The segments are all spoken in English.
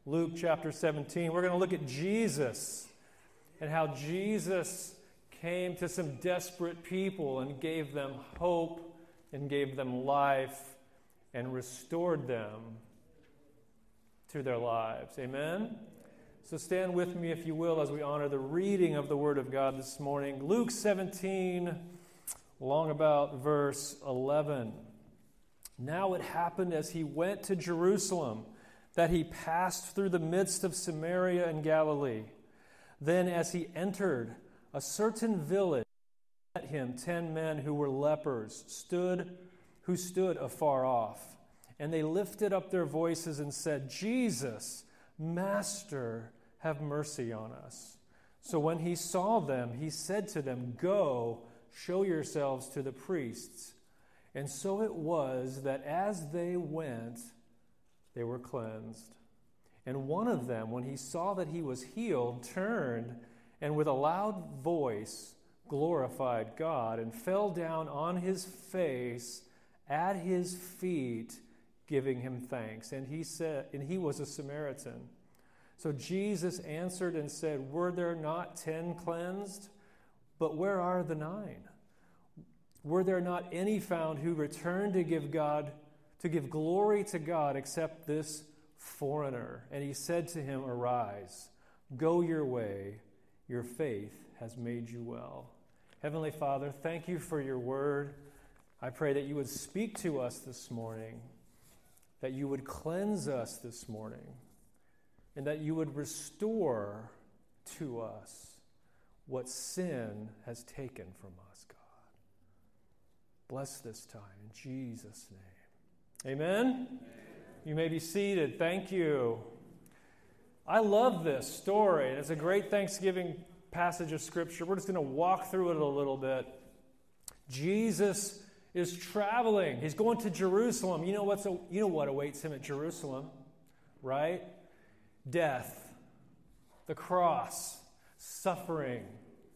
Luke chapter 17. We're going to look at Jesus and how Jesus came to some desperate people and gave them hope and gave them life and restored them to their lives. Amen? So stand with me, if you will, as we honor the reading of the Word of God this morning. Luke 17, along about verse 11. Now it happened as he went to Jerusalem that he passed through the midst of Samaria and Galilee. Then as he entered a certain village, met him 10 men who were lepers, who stood afar off. And they lifted up their voices and said, Jesus, Master, have mercy on us. So when he saw them, he said to them, Go, show yourselves to the priests. And so it was that as they went, they were cleansed. And one of them, when he saw that he was healed, turned and with a loud voice glorified God and fell down on his face at his feet, giving him thanks. And he was a Samaritan. So Jesus answered and said, Were there not 10 cleansed? But where are the 9? Were there not any found who returned to give glory to God except this foreigner? And he said to him, Arise, go your way, your faith has made you well. Heavenly Father, thank you for your word. I pray that you would speak to us this morning, that you would cleanse us this morning, and that you would restore to us what sin has taken from us, God. Bless this time in Jesus' name. Amen? Amen. You may be seated. Thank you. I love this story. It's a great Thanksgiving passage of Scripture. We're just going to walk through it a little bit. Jesus is traveling. He's going to Jerusalem. You know what awaits him at Jerusalem, right? Death, the cross, suffering,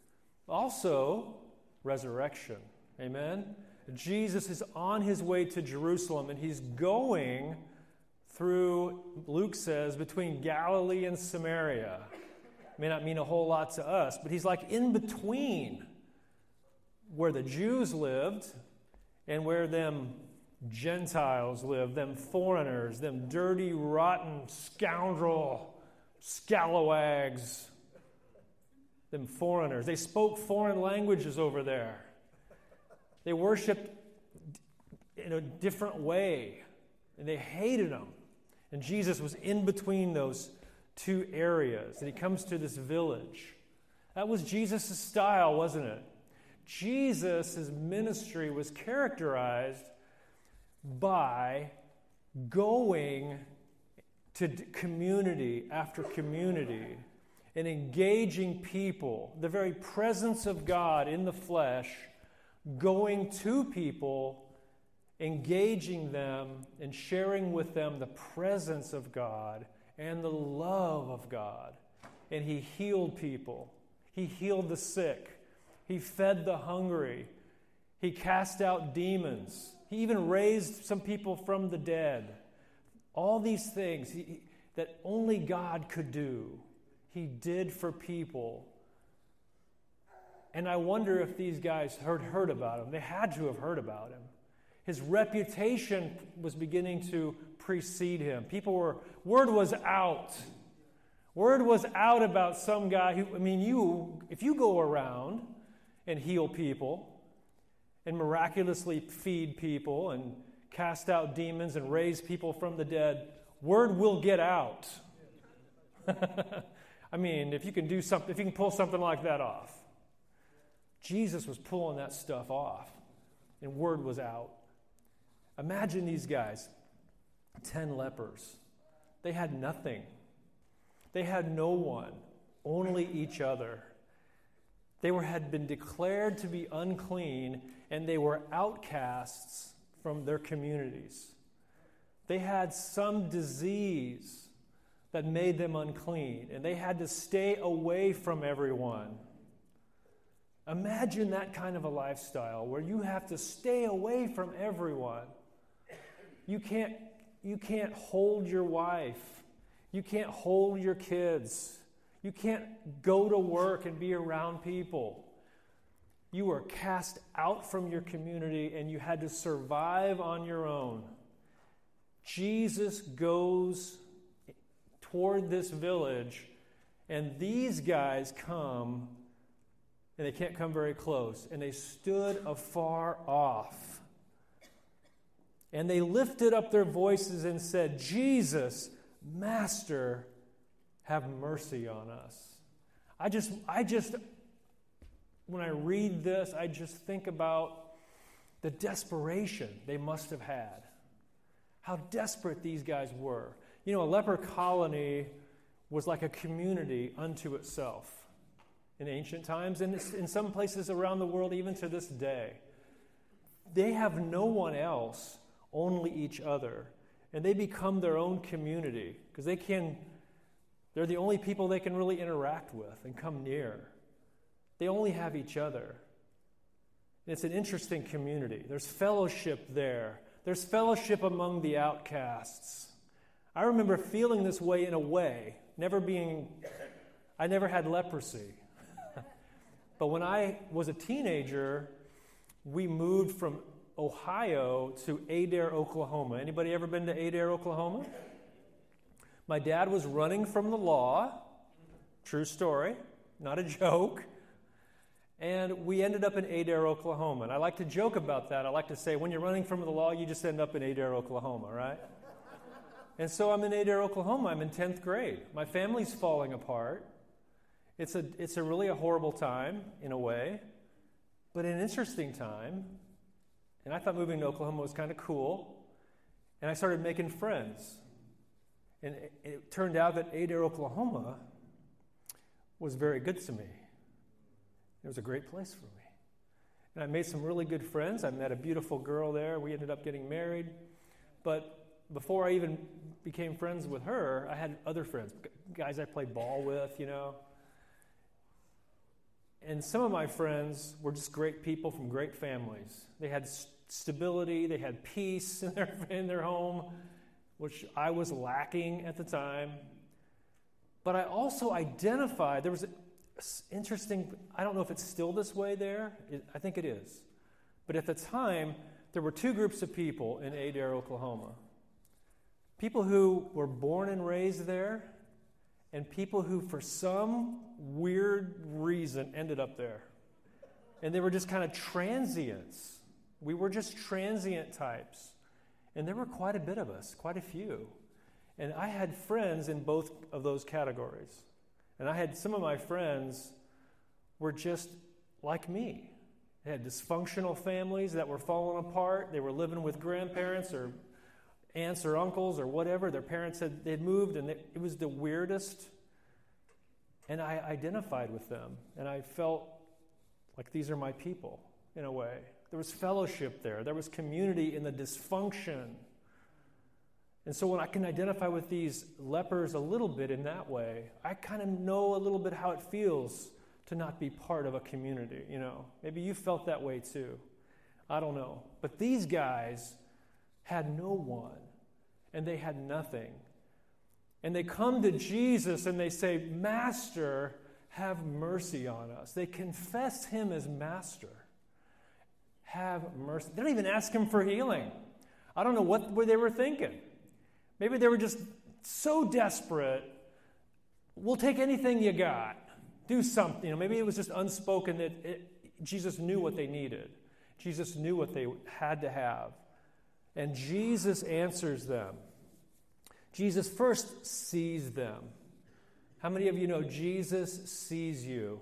also resurrection. Amen? Jesus is on his way to Jerusalem, and he's going through, Luke says, between Galilee and Samaria. May not mean a whole lot to us, but he's like in between where the Jews lived and where them Gentiles lived, them foreigners, them dirty, rotten, scoundrel, scalawags, them foreigners. They spoke foreign languages over there. They worshipped in a different way, and they hated them. And Jesus was in between those two areas, and he comes to this village. That was Jesus' style, wasn't it? Jesus' ministry was characterized by going to community after community and engaging people, the very presence of God in the flesh, going to people, engaging them, and sharing with them the presence of God and the love of God. And he healed people. He healed the sick. He fed the hungry. He cast out demons. He even raised some people from the dead. All these things that only God could do, he did for people. And I wonder if these guys heard about him. They had to have heard about him. His reputation was beginning to precede him. Word was out. Word was out about some guy if you go around and heal people and miraculously feed people and cast out demons and raise people from the dead, word will get out. If you can pull something like that off. Jesus was pulling that stuff off, and word was out. Imagine these guys, 10 lepers. They had nothing. They had no one, only each other. They had been declared to be unclean, and they were outcasts from their communities. They had some disease that made them unclean, and they had to stay away from everyone. Imagine that kind of a lifestyle where you have to stay away from everyone. You can't hold your wife. You can't hold your kids. You can't go to work and be around people. You were cast out from your community and you had to survive on your own. Jesus goes toward this village, and these guys come, and they can't come very close, and they stood afar off. And they lifted up their voices and said, Jesus, Master, have mercy on us. I just, when I read this, I just think about the desperation they must have had. How desperate these guys were. You know, a leper colony was like a community unto itself in ancient times, and in some places around the world, even to this day. They have no one else, only each other. And they become their own community because they're the only people they can really interact with and come near. They only have each other. It's an interesting community. There's fellowship there. There's fellowship among the outcasts. I remember feeling this way in a way, I never had leprosy. But when I was a teenager, we moved from Ohio to Adair, Oklahoma. Anybody ever been to Adair, Oklahoma? My dad was running from the law. True story, not a joke. And we ended up in Adair, Oklahoma. And I like to joke about that. I like to say, when you're running from the law, you just end up in Adair, Oklahoma, right? And so I'm in Adair, Oklahoma. I'm in 10th grade. My family's falling apart. It's really a horrible time, in a way, but an interesting time. And I thought moving to Oklahoma was kind of cool. And I started making friends. And it turned out that Adair, Oklahoma was very good to me. It was a great place for me. And I made some really good friends. I met a beautiful girl there. We ended up getting married. But before I even became friends with her, I had other friends, guys I played ball with, you know. And some of my friends were just great people from great families. They had stability, they had peace in their home, which I was lacking at the time. But I also identified, there was interesting, I don't know if it's still this way there. I think it is. But at the time, there were two groups of people in Adair, Oklahoma. People who were born and raised there, and people who, for some weird reason, ended up there. And they were just kind of transients. We were just transient types. And there were quite a bit of us, quite a few. And I had friends in both of those categories. And I had some of my friends were just like me. They had dysfunctional families that were falling apart. They were living with grandparents or aunts or uncles or whatever. Their parents they'd moved, and it was the weirdest. And I identified with them. And I felt like these are my people, in a way. There was fellowship there. There was community in the dysfunction. And so when I can identify with these lepers a little bit in that way, I kind of know a little bit how it feels to not be part of a community, you know. Maybe you felt that way too. I don't know. But these guys had no one, and they had nothing. And they come to Jesus and they say, Master, have mercy on us. They confess him as Master. Have mercy. They don't even ask him for healing. I don't know what they were thinking. Maybe they were just so desperate, we'll take anything you got. Do something. You know, maybe it was just unspoken that Jesus knew what they needed. Jesus knew what they had to have. And Jesus answers them. Jesus first sees them. How many of you know Jesus sees you?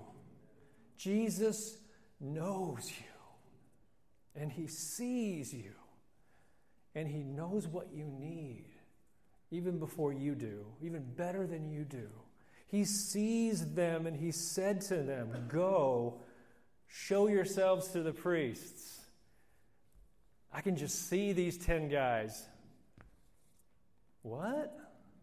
Jesus knows you. And he sees you. And he knows what you need. Even before you do. Even better than you do. He sees them and he said to them, go, show yourselves to the priests. I can just see these 10 guys. What?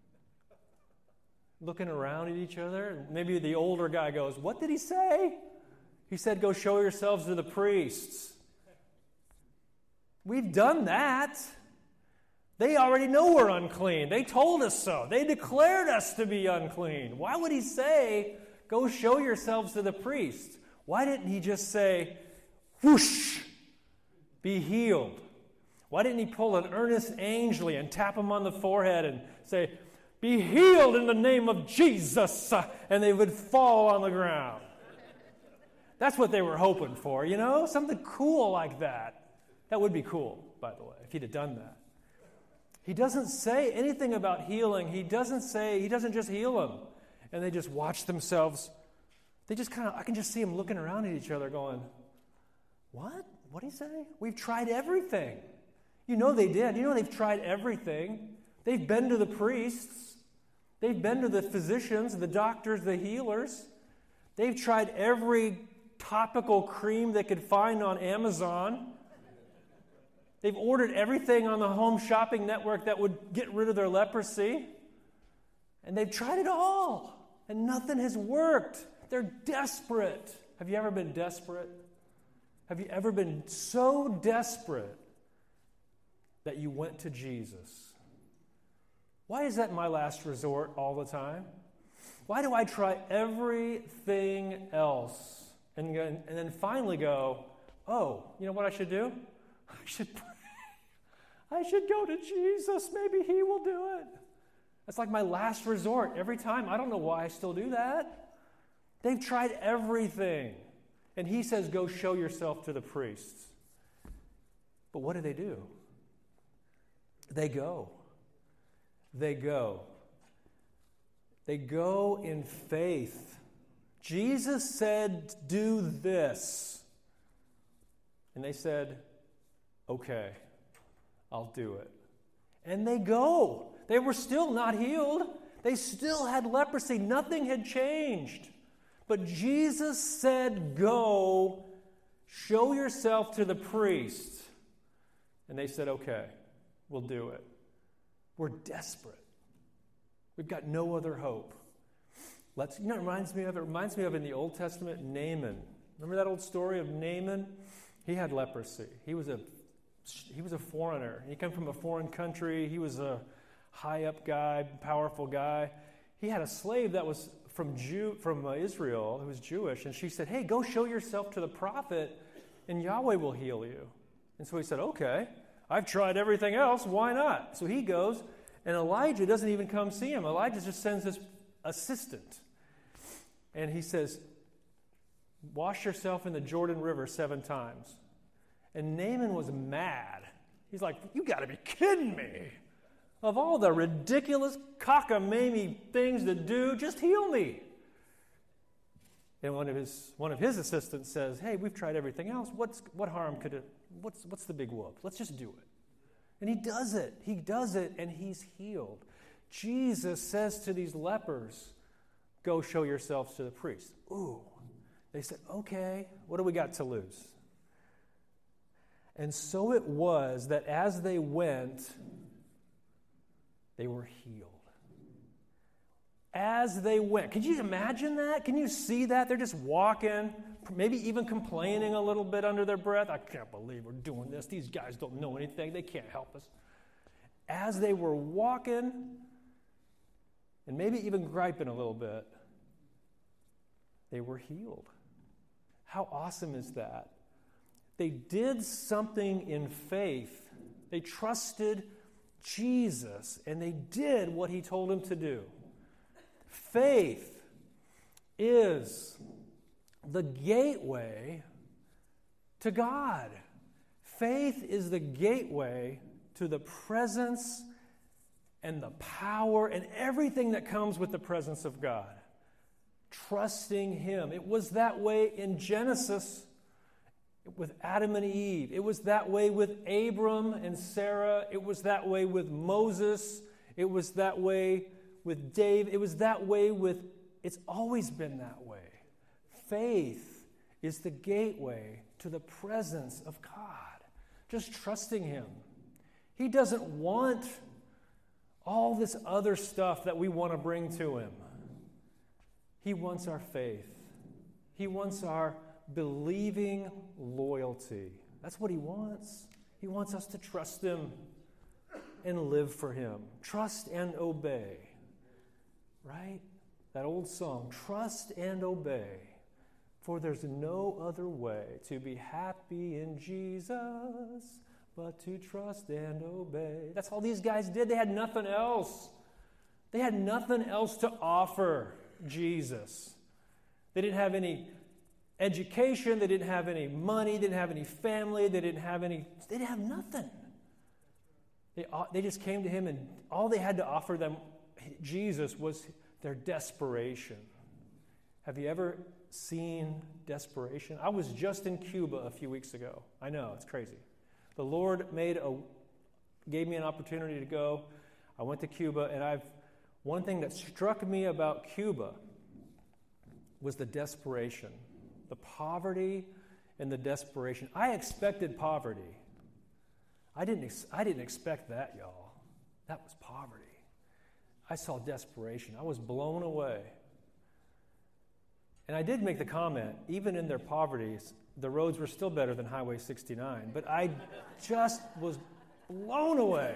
Looking around at each other. Maybe the older guy goes, what did he say? He said, go show yourselves to the priests. We've done that. They already know we're unclean. They told us so. They declared us to be unclean. Why would he say, go show yourselves to the priest? Why didn't he just say, whoosh, be healed? Why didn't he pull an Ernest Angley and tap him on the forehead and say, be healed in the name of Jesus, and they would fall on the ground? That's what they were hoping for, something cool like that. That would be cool, by the way, if he'd have done that. He doesn't say anything about healing. He doesn't just heal them. And they just watch themselves. They just I can just see them looking around at each other going, what? What did he say? We've tried everything. They did. They've tried everything. They've been to the priests. They've been to the physicians, the doctors, the healers. They've tried every topical cream they could find on Amazon. They've ordered everything on the home shopping network that would get rid of their leprosy. And they've tried it all. And nothing has worked. They're desperate. Have you ever been desperate? Have you ever been so desperate that you went to Jesus? Why is that my last resort all the time? Why do I try everything else and then finally go, oh, you know what I should do? I should pray. I should go to Jesus. Maybe he will do it. That's like my last resort every time. I don't know why I still do that. They've tried everything. And he says, go show yourself to the priests. But what do? They go. They go. They go in faith. Jesus said, do this. And they said, okay, I'll do it. And they go. They were still not healed. They still had leprosy. Nothing had changed. But Jesus said, go, show yourself to the priest. And they said, okay, we'll do it. We're desperate. We've got no other hope. It reminds me of? It reminds me of in the Old Testament, Naaman. Remember that old story of Naaman? He had leprosy. He was a foreigner. He came from a foreign country. He was a high-up guy, powerful guy. He had a slave that was from Israel who was Jewish, and she said, hey, go show yourself to the prophet, and Yahweh will heal you. And so he said, okay, I've tried everything else. Why not? So he goes, and Elijah doesn't even come see him. Elijah just sends his assistant. And he says, wash yourself in the Jordan River 7 times. And Naaman was mad. He's like, you got to be kidding me. Of all the ridiculous cockamamie things to do, just heal me. And one of his assistants says, hey, we've tried everything else. What harm could it, what's the big whoop? Let's just do it. And he does it. He does it, and he's healed. Jesus says to these lepers, go show yourselves to the priest. Ooh. They said, okay, what do we got to lose? And so it was that as they went, they were healed. As they went. Could you imagine that? Can you see that? They're just walking, maybe even complaining a little bit under their breath. I can't believe we're doing this. These guys don't know anything. They can't help us. As they were walking, and maybe even griping a little bit, they were healed. How awesome is that? They did something in faith. They trusted Jesus, and they did what he told them to do. Faith is the gateway to God. Faith is the gateway to the presence and the power and everything that comes with the presence of God. Trusting him. It was that way in Genesis with Adam and Eve. It was that way with Abram and Sarah. It was that way with Moses. It was that way with Dave. It was that way it's always been that way. Faith is the gateway to the presence of God. Just trusting him. He doesn't want all this other stuff that we want to bring to him. He wants our faith. He wants our believing loyalty. That's what he wants. He wants us to trust him. and live for Him. Trust and obey. Right? That old song, trust and obey. For there's no other way to be happy in Jesus but to trust and obey. That's all these guys did. They had nothing else. They had nothing else to offer Jesus. They didn't have any education. They didn't have any money. They didn't have any family. They didn't have nothing. They just came to Him, and all they had to offer them, Jesus, was their desperation. Have you ever seen desperation? I was just in Cuba a few weeks ago. I know, it's crazy. The Lord gave me an opportunity to go. I went to Cuba, and one thing that struck me about Cuba was the desperation, the poverty and the desperation. I expected poverty. I didn't expect that, y'all. That was poverty. I saw desperation. I was blown away. And I did make the comment, even in their poverties, the roads were still better than Highway 69. But I just was blown away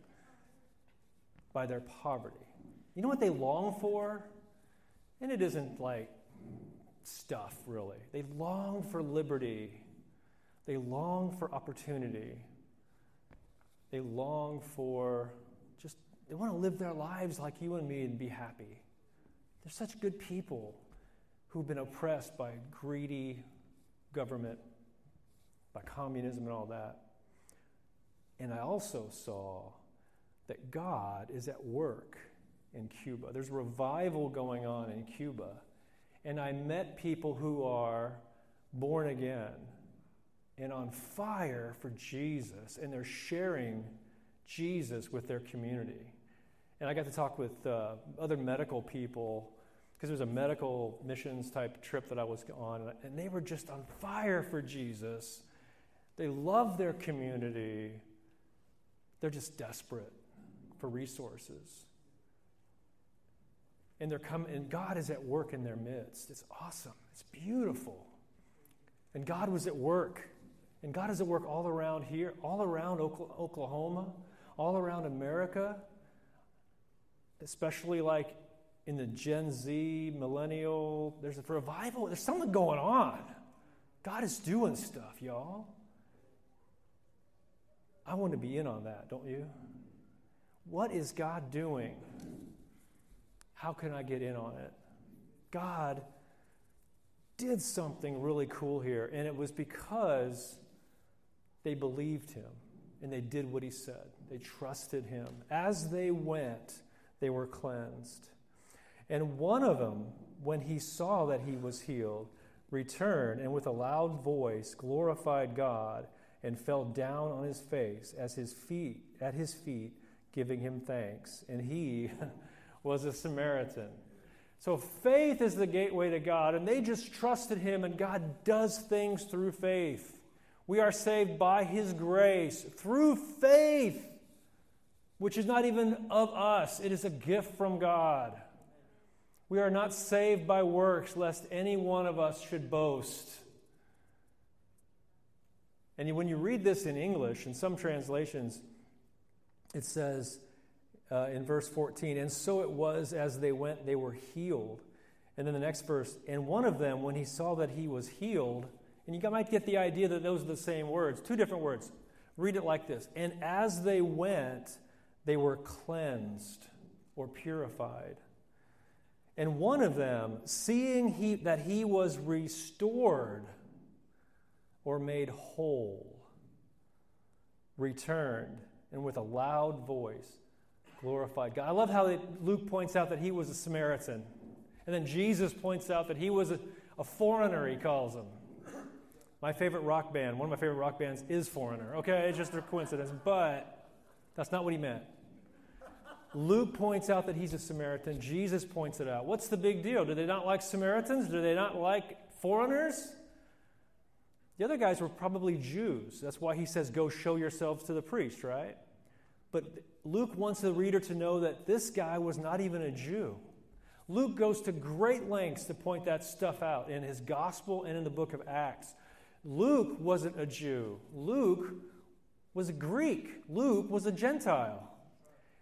by their poverty. You know what they long for? And it isn't like stuff, really. They long for liberty. They long for opportunity. They long for they want to live their lives like you and me and be happy. They're such good people who've been oppressed by greedy government, by communism and all that. And I also saw that God is at work in Cuba. There's revival going on in Cuba. And I met people who are born again and on fire for Jesus, and they're sharing Jesus with their community. And I got to talk with other medical people, because there was a medical missions type trip that I was on, and they were just on fire for Jesus. They love their community. They're just desperate for resources. And and God is at work in their midst. It's awesome. It's beautiful. And God was at work. And God is at work all around here, all around Oklahoma, all around America, especially like in the Gen Z, millennial. There's a revival. There's something going on. God is doing stuff, y'all. I want to be in on that, don't you? What is God doing? How can I get in on it? God did something really cool here, and it was because they believed Him and they did what He said. They trusted Him. As they went, they were cleansed. And one of them, when he saw that he was healed, returned and with a loud voice glorified God and fell down on his face at his feet, giving Him thanks. And he was a Samaritan. So faith is the gateway to God, and they just trusted Him, and God does things through faith. We are saved by His grace through faith, which is not even of us. It is a gift from God. We are not saved by works, lest any one of us should boast. And when you read this in English, in some translations, it says in verse 14, and so it was as they went, they were healed. And then the next verse, and one of them, when he saw that he was healed, and you might get the idea that those are the same words, two different words. Read it like this. And as they went, they were cleansed or purified. And one of them, seeing that he was restored or made whole, returned, and with a loud voice glorified God. I love how Luke points out that he was a Samaritan. And then Jesus points out that he was a foreigner, he calls him. My favorite rock band, one of my favorite rock bands is Foreigner. Okay, it's just a coincidence, but that's not what he meant. Luke points out that he's a Samaritan. Jesus points it out. What's the big deal? Do they not like Samaritans? Do they not like foreigners? The other guys were probably Jews. That's why he says, go show yourselves to the priest, right? But Luke wants the reader to know that this guy was not even a Jew. Luke goes to great lengths to point that stuff out in his gospel and in the book of Acts. Luke wasn't a Jew. Luke was a Greek. Luke was a Gentile.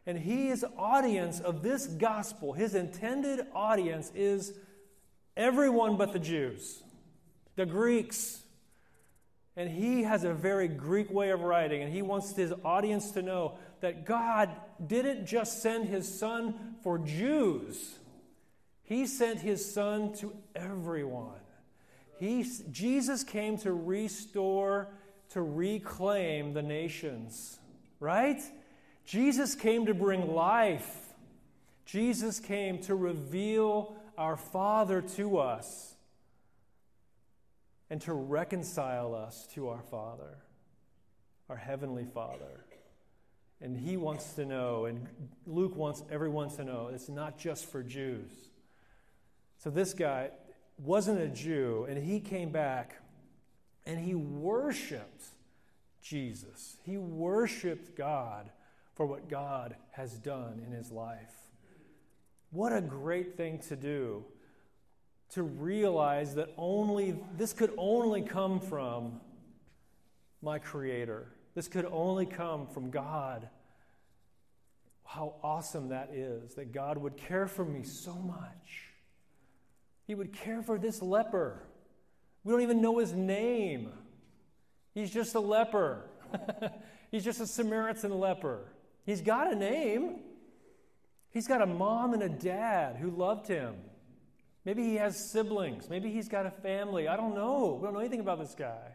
And his audience of this gospel, his intended audience, is everyone but the Jews, the Greeks. And he has a very Greek way of writing, and he wants his audience to know that God didn't just send his Son for Jews. He sent his Son to everyone. Jesus came to restore, to reclaim the nations, right? Jesus came to bring life. Jesus came to reveal our Father to us and to reconcile us to our Father, our Heavenly Father. And he wants to know, and Luke wants everyone to know, it's not just for Jews. So this guy wasn't a Jew, and he came back and he worshiped Jesus. He worshiped God for what God has done in his life. What a great thing to do, to realize that this could only come from my Creator. This could only come from God. How awesome that is, that God would care for me so much. He would care for this leper. We don't even know his name. He's just a leper. He's just a Samaritan leper. He's got a name. He's got a mom and a dad who loved him. Maybe he has siblings. Maybe he's got a family. I don't know. We don't know anything about this guy.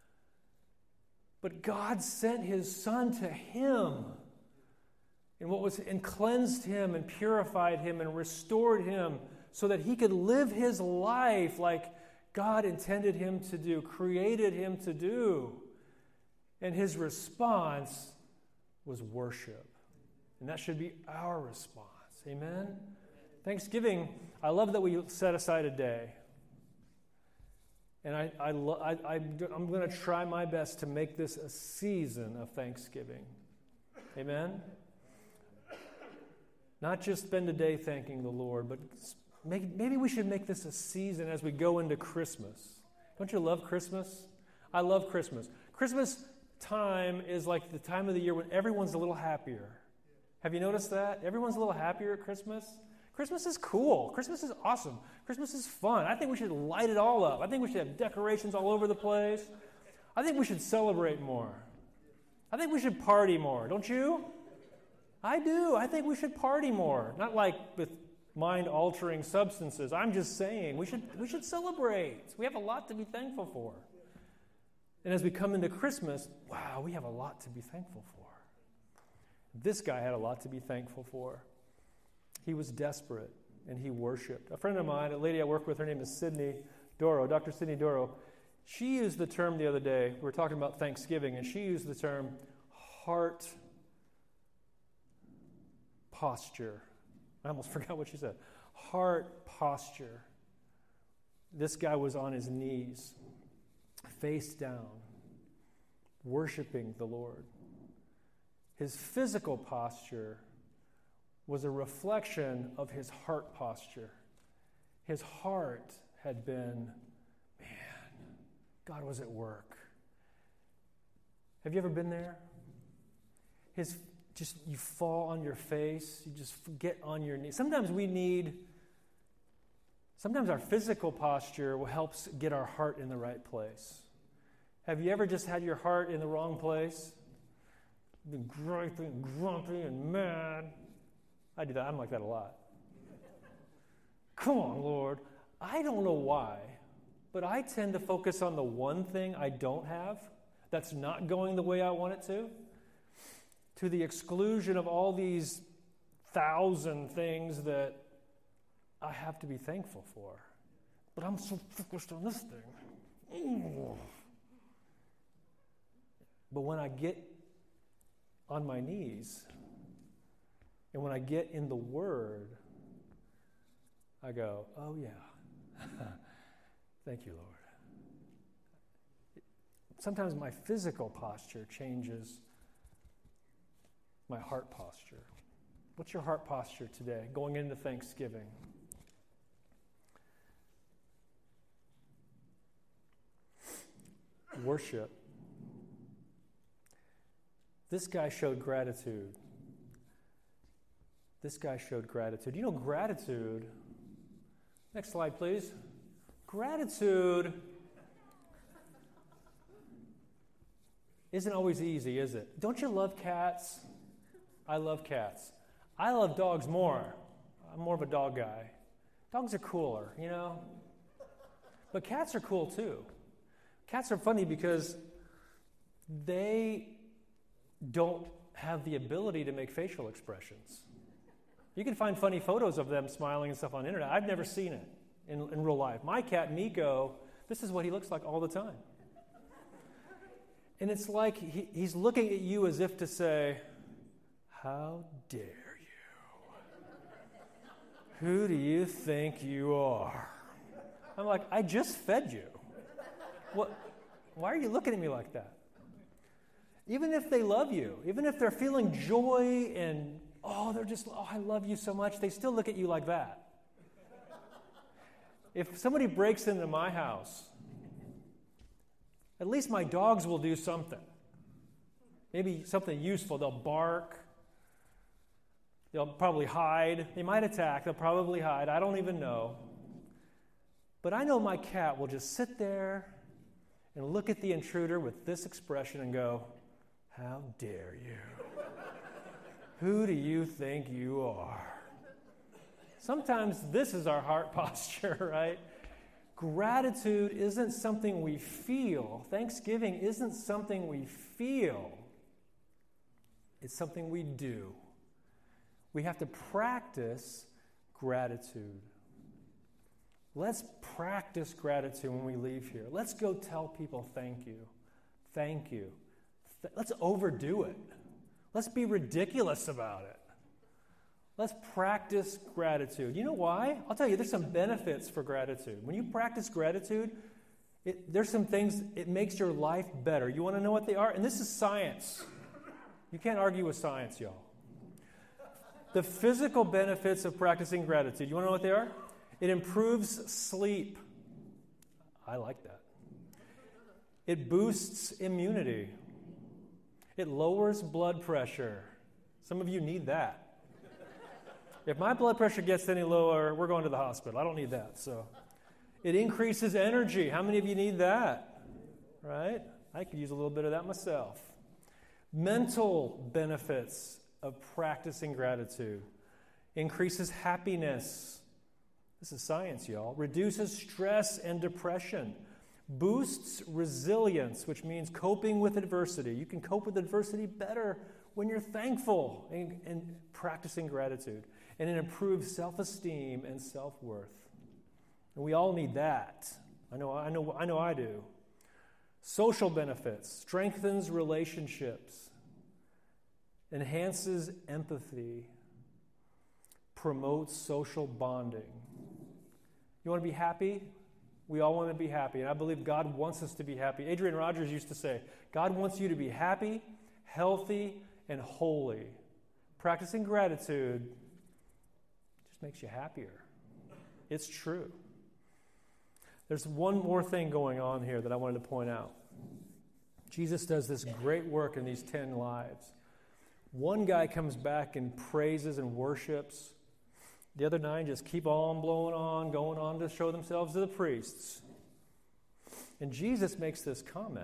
But God sent his Son to him and cleansed him and purified him and restored him so that he could live his life like God intended him to do, created him to do. And his response was worship. And that should be our response. Amen? Thanksgiving, I love that we set aside a day. And I'm going to try my best to make this a season of Thanksgiving. Amen? Not just spend a day thanking the Lord, but maybe we should make this a season as we go into Christmas. Don't you love Christmas? I love Christmas. Christmas time is like the time of the year when everyone's a little happier. Have you noticed that? Everyone's a little happier at Christmas. Christmas is cool. Christmas is awesome. Christmas is fun. I think we should light it all up. I think we should have decorations all over the place. I think we should celebrate more. I think we should party more. Don't you? I do. I think we should party more. Not like with mind-altering substances. I'm just saying we should celebrate. We have a lot to be thankful for. And as we come into Christmas, wow, we have a lot to be thankful for. This guy had a lot to be thankful for. He was desperate, and he worshiped. A friend of mine, a lady I work with, her name is Sydney Doro, Dr. Sydney Doro. She used the term the other day, we were talking about Thanksgiving, and she used the term heart posture. I almost forgot what she said. Heart posture. This guy was on his knees, face down, worshiping the Lord. His physical posture was a reflection of his heart posture. His heart had been, man, God was at work. Have you ever been there? You fall on your face, you just get on your knees. Sometimes our physical posture helps get our heart in the right place. Have you ever just had your heart in the wrong place? Been griping and grumpy and mad. I do that. I'm like that a lot. Come on, Lord. I don't know why, but I tend to focus on the one thing I don't have that's not going the way I want it to the exclusion of all these 1,000 things that I have to be thankful for. But I'm so focused on this thing. Ooh. But when I get on my knees, and when I get in the Word, I go, oh yeah, thank you, Lord. Sometimes my physical posture changes my heart posture. What's your heart posture today, going into Thanksgiving? Worship. This guy showed gratitude. This guy showed gratitude. You know, gratitude, next slide, please. Gratitude isn't always easy, is it? Don't you love cats? I love cats. I love dogs more. I'm more of a dog guy. Dogs are cooler, you know? But cats are cool too. Cats are funny because they don't have the ability to make facial expressions. You can find funny photos of them smiling and stuff on the internet. I've never seen it in real life. My cat, Miko, this is what he looks like all the time. And it's like he's looking at you as if to say, how dare you? Who do you think you are? I'm like, I just fed you. What? Why are you looking at me like that? Even if they love you, even if they're feeling joy and, I love you so much, they still look at you like that. If somebody breaks into my house, at least my dogs will do something. Maybe something useful. They'll bark. They'll probably hide. They might attack. They'll probably hide. I don't even know. But I know my cat will just sit there and look at the intruder with this expression and go, how dare you? Who do you think you are? Sometimes this is our heart posture, right? Gratitude isn't something we feel. Thanksgiving isn't something we feel. It's something we do. We have to practice gratitude. Let's practice gratitude when we leave here. Let's go tell people thank you. Thank you. Let's overdo it. Let's be ridiculous about it. Let's practice gratitude. You know why? I'll tell you, there's some benefits for gratitude. When you practice gratitude, there's some things, it makes your life better. You want to know what they are? And this is science. You can't argue with science, y'all. The physical benefits of practicing gratitude, you want to know what they are? It improves sleep. I like that. It boosts immunity. It lowers blood pressure. Some of you need that. If my blood pressure gets any lower, we're going to the hospital. I don't need that. So, it increases energy. How many of you need that? Right? I could use a little bit of that myself. Mental benefits of practicing gratitude. Increases happiness. This is science, y'all. Reduces stress and depression. Boosts resilience, which means coping with adversity. You can cope with adversity better when you're thankful and practicing gratitude. And it improves self-esteem and self-worth. And we all need that. I know I do. Social benefits. Strengthens relationships. Enhances empathy. Promotes social bonding. You want to be happy? We all want to be happy, and I believe God wants us to be happy. Adrian Rogers used to say, God wants you to be happy, healthy, and holy. Practicing gratitude just makes you happier. It's true. There's one more thing going on here that I wanted to point out. Jesus does this great work in these 10 lives. One guy comes back and praises and worships. The other 9 just keep on blowing on, going on to show themselves to the priests. And Jesus makes this comment.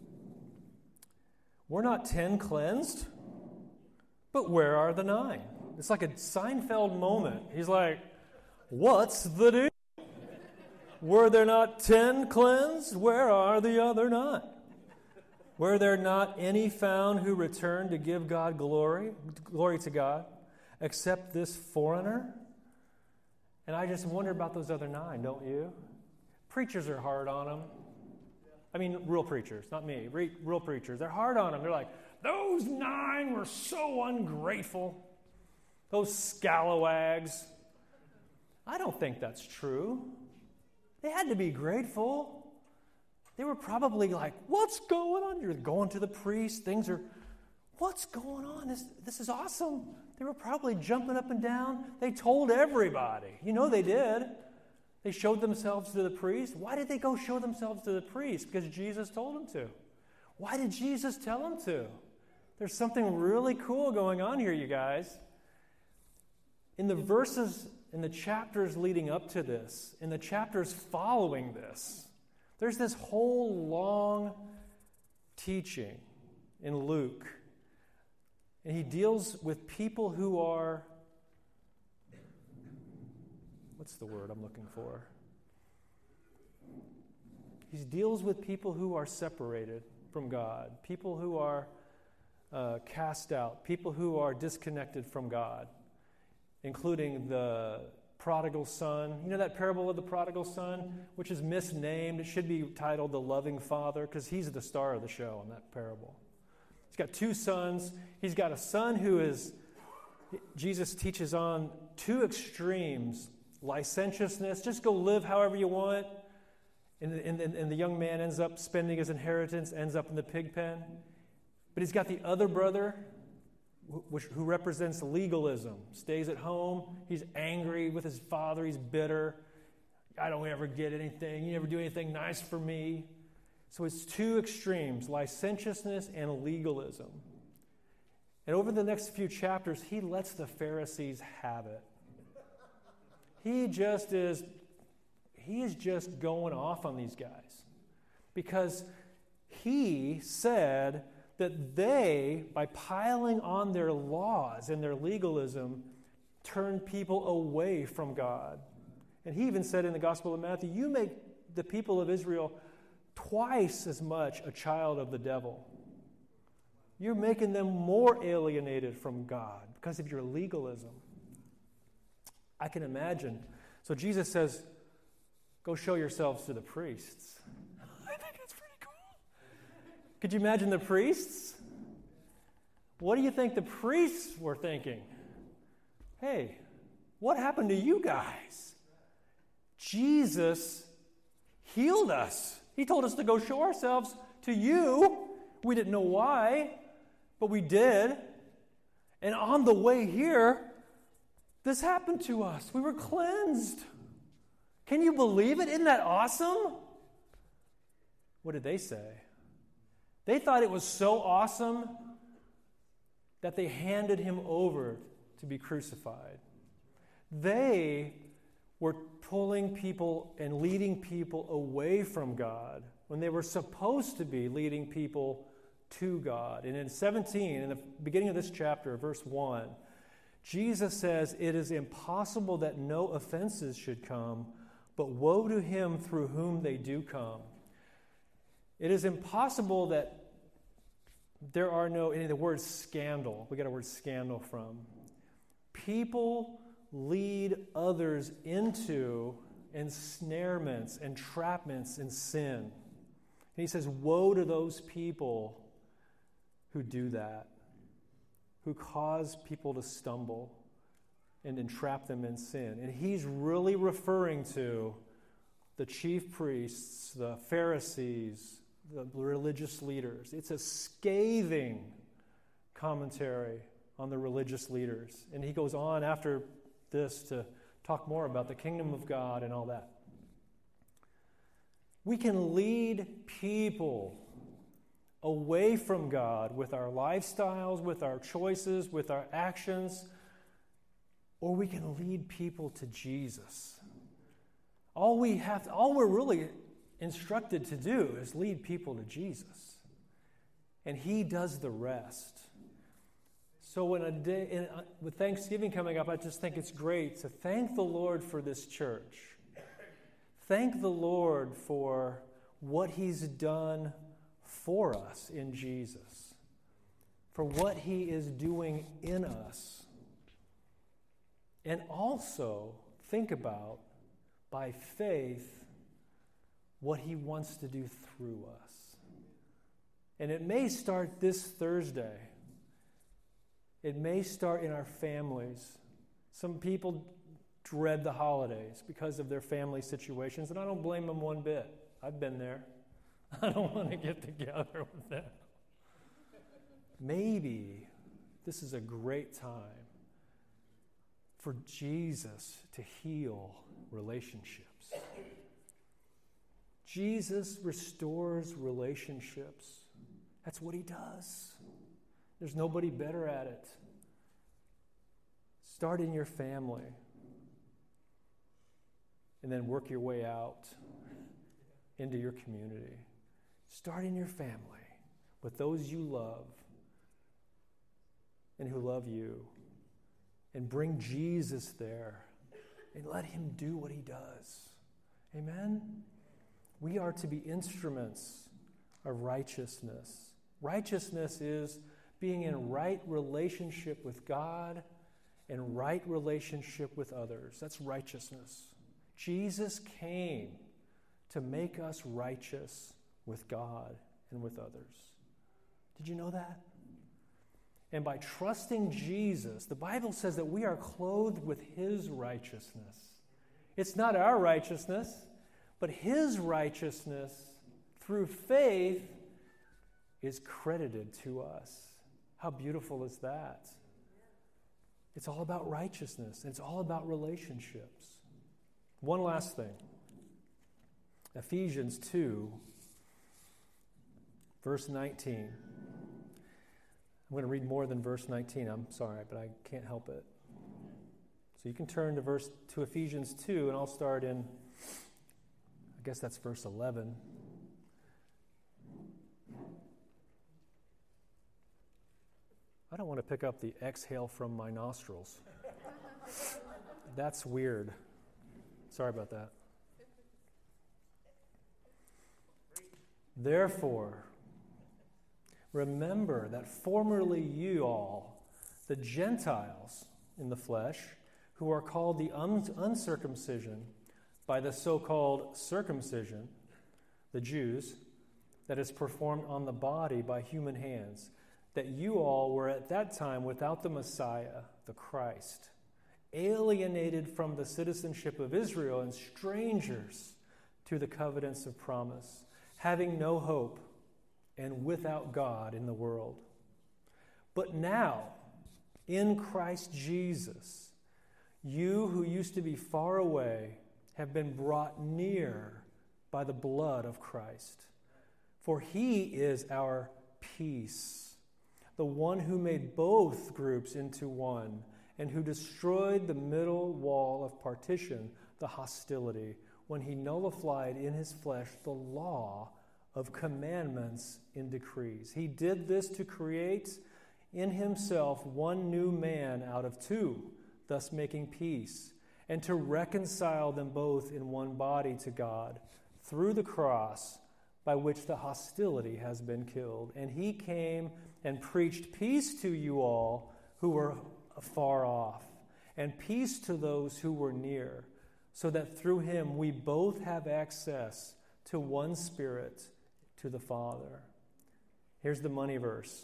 We're not 10 cleansed, but where are the 9? It's like a Seinfeld moment. He's like, what's the deal? Were there not 10 cleansed? Where are the other 9? Were there not any found who returned to give God glory to God, except this foreigner? And I just wonder about those other 9, don't you? Preachers are hard on them. I mean, real preachers, not me. Real preachers. They're hard on them. They're like, those 9 were so ungrateful. Those scalawags. I don't think that's true. They had to be grateful. They were probably like, what's going on? You're going to the priest. What's going on? This is awesome. They were probably jumping up and down. They told everybody. You know they did. They showed themselves to the priest. Why did they go show themselves to the priest? Because Jesus told them to. Why did Jesus tell them to? There's something really cool going on here, you guys. in the verses, in the chapters leading up to this, in the chapters following this, there's this whole long teaching in Luke. And he deals with people who are, what's the word I'm looking for? He deals with people who are separated from God, people who are cast out, people who are disconnected from God, including the prodigal son. You know that parable of the prodigal son, which is misnamed? It should be titled The Loving Father, because he's the star of the show in that parable. He's got two sons. He's got a son who is, Jesus teaches on two extremes: licentiousness, just go live however you want. And the young man ends up spending his inheritance, ends up in the pig pen. But he's got the other brother, who represents legalism, stays at home. He's angry with his father. He's bitter. I don't ever get anything. You never do anything nice for me. So it's two extremes, licentiousness and legalism. And over the next few chapters, he lets the Pharisees have it. He is just going off on these guys, because he said that they, by piling on their laws and their legalism, turned people away from God. And he even said in the Gospel of Matthew, you make the people of Israel twice as much a child of the devil. You're making them more alienated from God because of your legalism. I can imagine. So Jesus says, go show yourselves to the priests. I think that's pretty cool. Could you imagine the priests? What do you think the priests were thinking? Hey, what happened to you guys? Jesus healed us. He told us to go show ourselves to you. We didn't know why, but we did. And on the way here, this happened to us. We were cleansed. Can you believe it? Isn't that awesome? What did they say? They thought it was so awesome that they handed him over to be crucified. They were pulling people and leading people away from God when they were supposed to be leading people to God. And in 17, in the beginning of this chapter, verse 1, Jesus says, it is impossible that no offenses should come, but woe to him through whom they do come. It is impossible that there are no, in the word scandal, we got a word scandal from. People lead others into ensnarements, entrapments, and sin. And he says, woe to those people who do that, who cause people to stumble and entrap them in sin. And he's really referring to the chief priests, the Pharisees, the religious leaders. It's a scathing commentary on the religious leaders. And he goes on after this to talk more about the kingdom of God and all that. We can lead people away from God with our lifestyles, with our choices, with our actions, or we can lead people to Jesus. All we're really instructed to do is lead people to Jesus. And he does the rest. So with Thanksgiving coming up, I just think it's great to thank the Lord for this church. Thank the Lord for what he's done for us in Jesus, for what he is doing in us. And also think about, by faith, what he wants to do through us. And it may start this Thursday. It may start in our families. Some people dread the holidays because of their family situations, and I don't blame them one bit. I've been there. I don't want to get together with them. Maybe this is a great time for Jesus to heal relationships. Jesus restores relationships. That's what he does. There's nobody better at it. Start in your family. And then work your way out into your community. Start in your family with those you love and who love you. And bring Jesus there. And let him do what he does. Amen? We are to be instruments of righteousness. Righteousness is being in right relationship with God and right relationship with others. That's righteousness. Jesus came to make us righteous with God and with others. Did you know that? And by trusting Jesus, the Bible says that we are clothed with his righteousness. It's not our righteousness, but his righteousness through faith is credited to us. How beautiful is that? It's all about righteousness. It's all about relationships. One last thing. Ephesians 2, verse 19. I'm going to read more than verse 19. I'm sorry, but I can't help it. So you can turn to Ephesians 2, and I'll start in, I guess that's verse 11. I don't want to pick up the exhale from my nostrils. That's weird. Sorry about that. Therefore, remember that formerly you all, the Gentiles in the flesh, who are called the uncircumcision by the so-called circumcision, the Jews, that is performed on the body by human hands, that you all were at that time without the Messiah, the Christ, alienated from the citizenship of Israel and strangers to the covenants of promise, having no hope and without God in the world. But now, in Christ Jesus, you who used to be far away have been brought near by the blood of Christ. For he is our peace, the one who made both groups into one, and who destroyed the middle wall of partition, the hostility, when he nullified in his flesh the law of commandments in decrees. He did this to create in himself one new man out of two, thus making peace, and to reconcile them both in one body to God through the cross, by which the hostility has been killed. And he came and preached peace to you all who were far off, and peace to those who were near, so that through him we both have access to one Spirit, to the Father. Here's the money verse.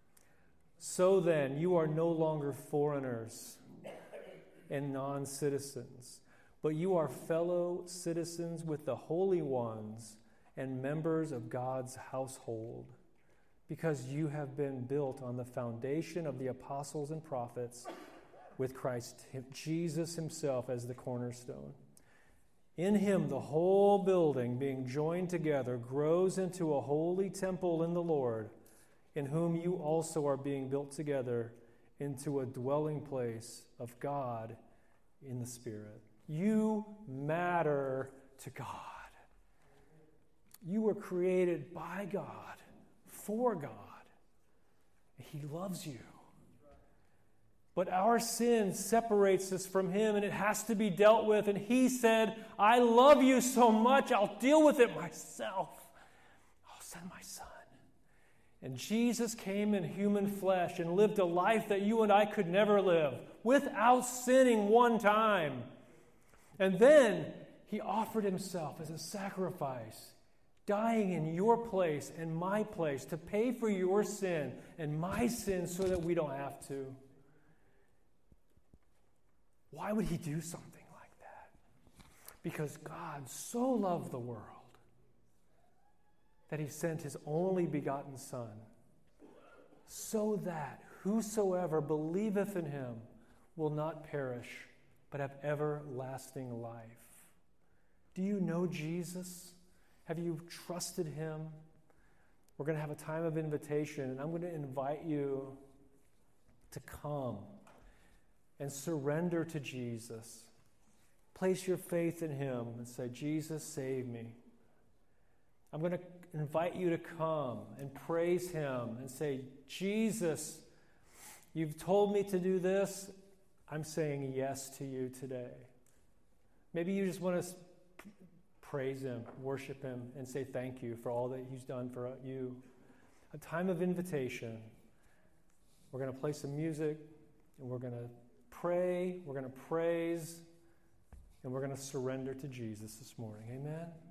So then, you are no longer foreigners and non-citizens, but you are fellow citizens with the holy ones and members of God's household, because you have been built on the foundation of the apostles and prophets, with Christ Jesus himself as the cornerstone. In him, the whole building, being joined together, grows into a holy temple in the Lord, in whom you also are being built together into a dwelling place of God in the Spirit. You matter to God. You were created by God, for God. He loves you. But our sin separates us from him, and it has to be dealt with. And he said, I love you so much, I'll deal with it myself. I'll send my son. And Jesus came in human flesh and lived a life that you and I could never live, without sinning one time. And then he offered himself as a sacrifice, dying in your place and my place to pay for your sin and my sin so that we don't have to. Why would he do something like that? Because God so loved the world that he sent his only begotten Son, so that whosoever believeth in him will not perish, but have everlasting life. Do you know Jesus? Have you trusted him? We're going to have a time of invitation, and I'm going to invite you to come and surrender to Jesus. Place your faith in him and say, Jesus, save me. I'm going to invite you to come and praise him and say, Jesus, you've told me to do this. I'm saying yes to you today. Maybe you just want to praise him, worship him, and say thank you for all that he's done for you. A time of invitation. We're going to play some music, and we're going to pray, we're going to praise, and we're going to surrender to Jesus this morning. Amen?